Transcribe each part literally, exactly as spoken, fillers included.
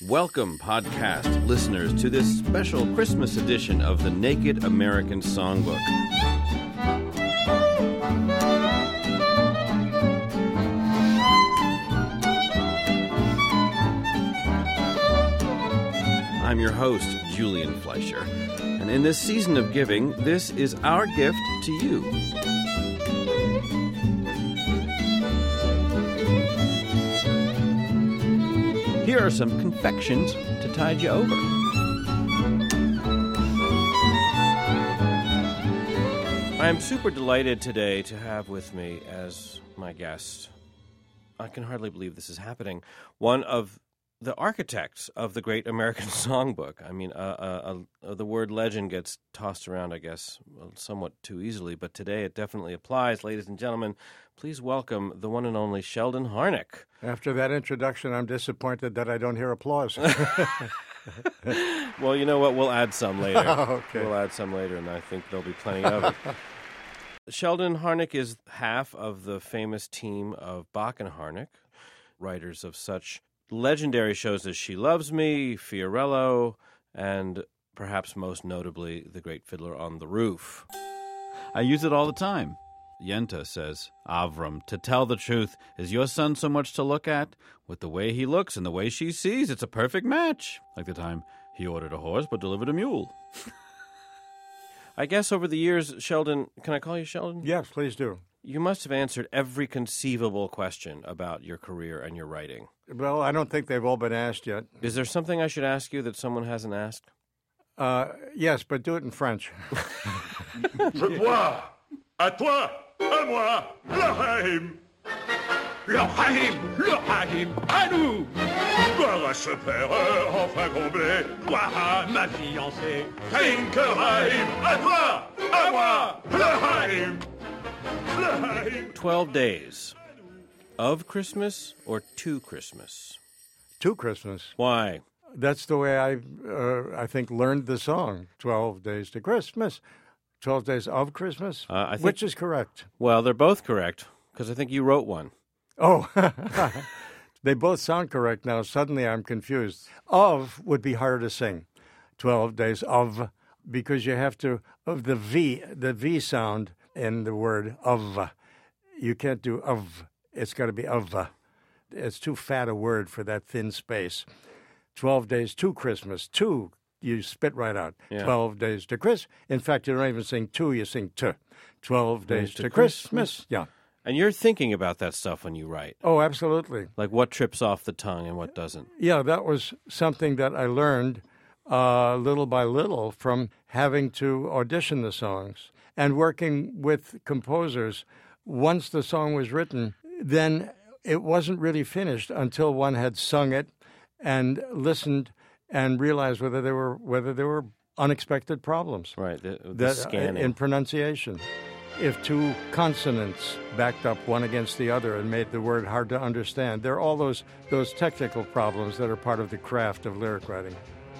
Welcome, podcast listeners, to this special Christmas edition of the Naked American Songbook. I'm your host, Julian Fleischer, and in this season of giving, this is our gift to you. Here are some confections to tide you over. I am super delighted today to have with me as my guest, I can hardly believe this is happening, one of the architects of the great American Songbook. I mean, uh, uh, uh, the word legend gets tossed around, I guess, somewhat too easily, but today it definitely applies. Ladies and gentlemen, please welcome the one and only Sheldon Harnick. After that introduction, I'm disappointed that I don't hear applause. Well, you know what? We'll add some later. Okay. We'll add some later, and I think there'll be plenty of it. Sheldon Harnick is half of the famous team of Bach and Harnick, writers of such legendary shows as She Loves Me, Fiorello, and perhaps most notably, The Great Fiddler on the Roof. I use it all the time. Yenta says, Avram, to tell the truth, is your son so much to look at? With the way he looks and the way she sees, it's a perfect match. Like the time he ordered a horse but delivered a mule. I guess over the years, Sheldon, can I call you Sheldon? Yes, please do. You must have answered every conceivable question about your career and your writing. Well, I don't think they've all been asked yet. Is there something I should ask you that someone hasn't asked? Uh, yes, but do it in French. Je toi, à toi, à moi, l'Ohaïm. L'Ohaïm, l'Ohaïm, à nous. Gloire à ce père enfin comblé, gloire à ma fiancée. Trinkerheim, à toi, à moi, l'Ohaïm. Twelve days. Of Christmas or to Christmas? To Christmas. Why? That's the way I, uh, I think, learned the song. Twelve days to Christmas. Twelve days of Christmas. Uh, I think, Which is correct? Well, they're both correct, because I think you wrote one. Oh, they both sound correct now. Suddenly I'm confused. Of would be harder to sing. Twelve days of, because you have to, of the V, the V sound in the word of. You can't do of. It's got to be of. It's too fat a word for that thin space. Twelve days to Christmas. To, you spit right out. Yeah. Twelve days to Christmas. In fact, you don't even sing to, you sing to. Twelve days, Days to to Christmas. Christmas. Yeah. And you're thinking about that stuff when you write. Oh, absolutely. Like what trips off the tongue and what doesn't. Yeah, that was something that I learned uh, little by little from having to audition the songs and working with composers. Once the song was written, then it wasn't really finished until one had sung it and listened and realized whether there were whether there were unexpected problems. Right, the, the that, scanning. in pronunciation. If two consonants backed up one against the other and made the word hard to understand, there are all those those technical problems that are part of the craft of lyric writing.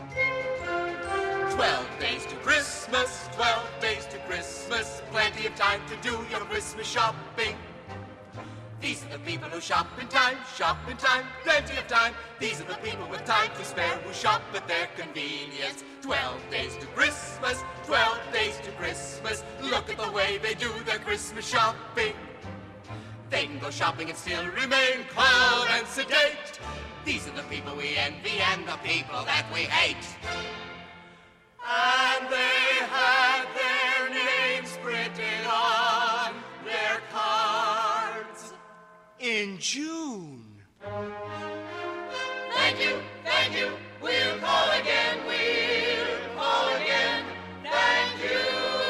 Twelve days to Christmas, twelve days to Christmas, plenty of time to do your Christmas shopping. These are the people who shop in time, shop in time, plenty of time. These are the people with time to spare who shop at their convenience. Twelve days to Christmas, twelve days to Christmas. Look at the way they do their Christmas shopping. They can go shopping and still remain calm and sedate. These are the people we envy and the people that we hate. And they had their names printed on their cards in June. Thank you, thank you, we'll call again, we'll call again, thank you.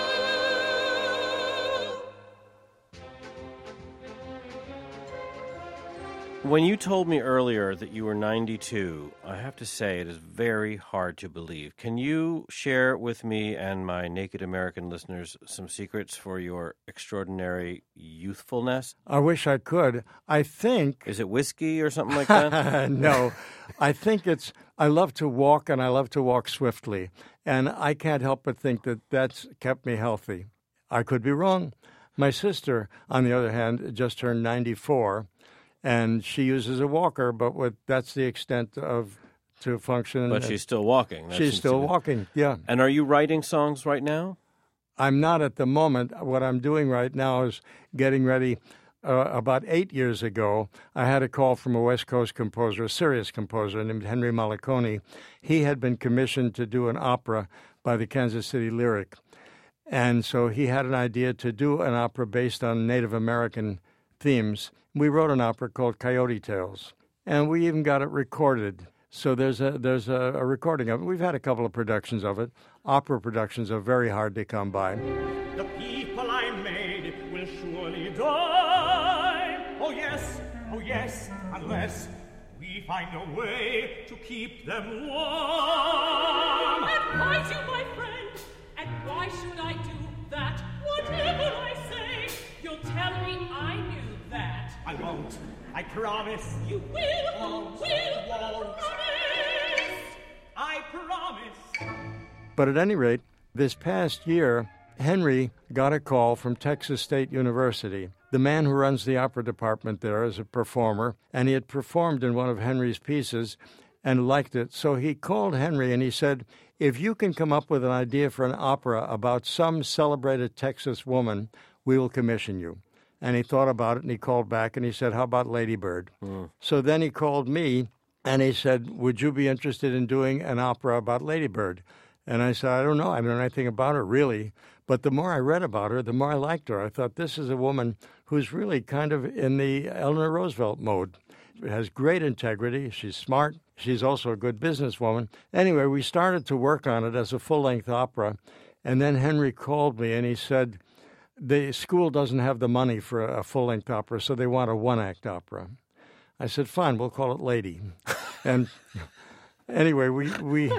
When you told me earlier that you were ninety-two, I have to say it is very hard to believe. Can you share with me and my Naked American listeners some secrets for your extraordinary youthfulness? I wish I could. I think... Is it whiskey or something like that? No. I think it's... I love to walk, and I love to walk swiftly. And I can't help but think that that's kept me healthy. I could be wrong. My sister, on the other hand, just turned ninety-four, and she uses a walker, but with, that's the extent of to function. But she's still walking. That she's seems still to be- walking, yeah. And are you writing songs right now? I'm not at the moment. What I'm doing right now is getting ready. Uh, about eight years ago, I had a call from a West Coast composer, a serious composer named Henry Malaconi. He had been commissioned to do an opera by the Kansas City Lyric. And so he had an idea to do an opera based on Native American themes. We wrote an opera called Coyote Tales, and we even got it recorded. So there's a there's a, a recording of it. We've had a couple of productions of it. Opera productions are very hard to come by. The people I made will surely die. Oh yes, oh yes, unless we find a way to keep them warm. Advise you, my friend, and why should I do that? Whatever I say, you'll tell me I knew that. I won't, I promise. You will, Won't, will, won't. promise. I promise. But at any rate, this past year, Henry got a call from Texas State University. The man who runs the opera department there is a performer, and he had performed in one of Henry's pieces and liked it. So he called Henry and he said, if you can come up with an idea for an opera about some celebrated Texas woman, we will commission you. And he thought about it and he called back and he said, how about Lady Bird? Mm. So then he called me and he said, would you be interested in doing an opera about Lady Bird? And I said, I don't know. I don't know anything about her, really. But the more I read about her, the more I liked her. I thought, this is a woman who's really kind of in the Eleanor Roosevelt mode. She has great integrity. She's smart. She's also a good businesswoman. Anyway, we started to work on it as a full-length opera. And then Henry called me and he said, the school doesn't have the money for a full-length opera, so they want a one-act opera. I said, fine, we'll call it Lady. And anyway, we... we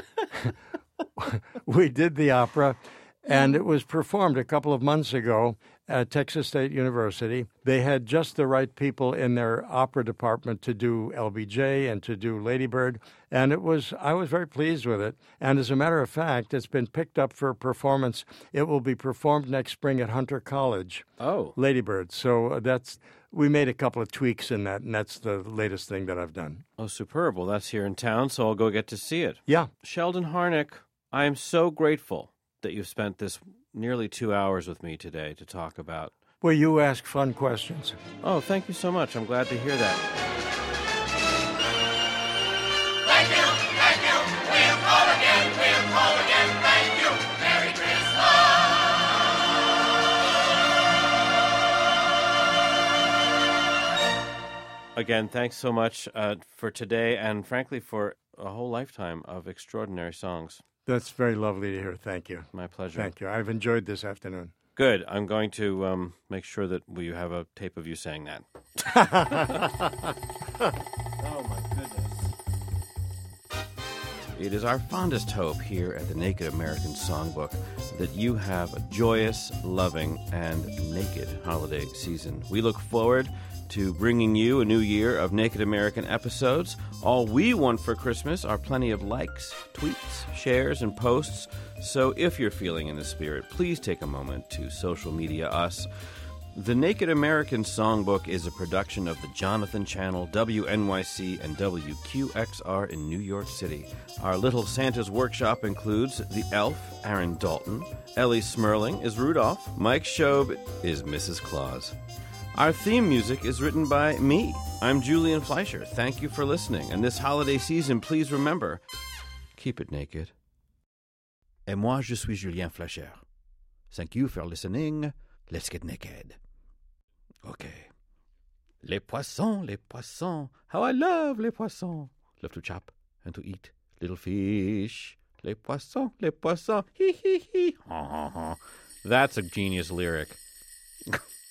we did the opera, and it was performed a couple of months ago at Texas State University. They had just the right people in their opera department to do L B J and to do Lady Bird, and it was I was very pleased with it. And as a matter of fact, it's been picked up for performance. It will be performed next spring at Hunter College. Oh. Lady Bird. So that's we made a couple of tweaks in that, and that's the latest thing that I've done. Oh, superb. Well, that's here in town, so I'll go get to see it. Yeah. Sheldon Harnick, I am so grateful that you've spent this nearly two hours with me today to talk about. Well, you ask fun questions. Oh, thank you so much. I'm glad to hear that. Thank you, thank you. We'll call again, we'll call again. Thank you. Merry Christmas. Again, thanks so much uh, for today and, frankly, for a whole lifetime of extraordinary songs. That's very lovely to hear. Thank you. My pleasure. Thank you. I've enjoyed this afternoon. Good. I'm going to um, make sure that we have a tape of you saying that. Oh, my goodness. It is our fondest hope here at the Naked American Songbook that you have a joyous, loving, and naked holiday season. We look forward to bringing you a new year of Naked American episodes. All we want for Christmas are plenty of likes, tweets, shares, and posts. So if you're feeling in the spirit, please take a moment to social media us. The Naked American Songbook is a production of the Jonathan Channel, W N Y C, and W Q X R in New York City. Our Little Santa's Workshop includes the elf, Aaron Dalton. Ellie Smerling is Rudolph. Mike Schob is Missus Claus. Our theme music is written by me. I'm Julian Fleischer. Thank you for listening. And this holiday season, please remember, keep it naked. Et moi, je suis Julien Fleischer. Thank you for listening. Let's get naked. Okay. Les poissons, les poissons. How I love les poissons. Love to chop and to eat little fish. Les poissons, les poissons. Hee hee hee. Ha ha ha. That's a genius lyric.